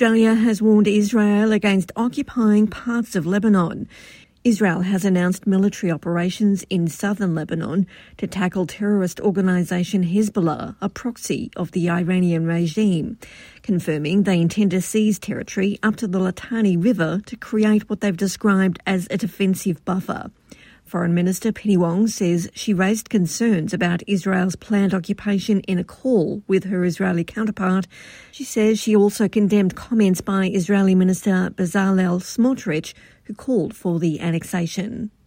Australia has warned Israel against occupying parts of Lebanon. Israel has announced military operations in southern Lebanon to tackle terrorist organisation Hezbollah, a proxy of the Iranian regime, confirming they intend to seize territory up to the Litani River to create what they've described as a defensive buffer. Foreign Minister Penny Wong says she raised concerns about Israel's planned occupation in a call with her Israeli counterpart. She says she also condemned comments by Israeli Minister Bezalel Smotrich, who called for the annexation.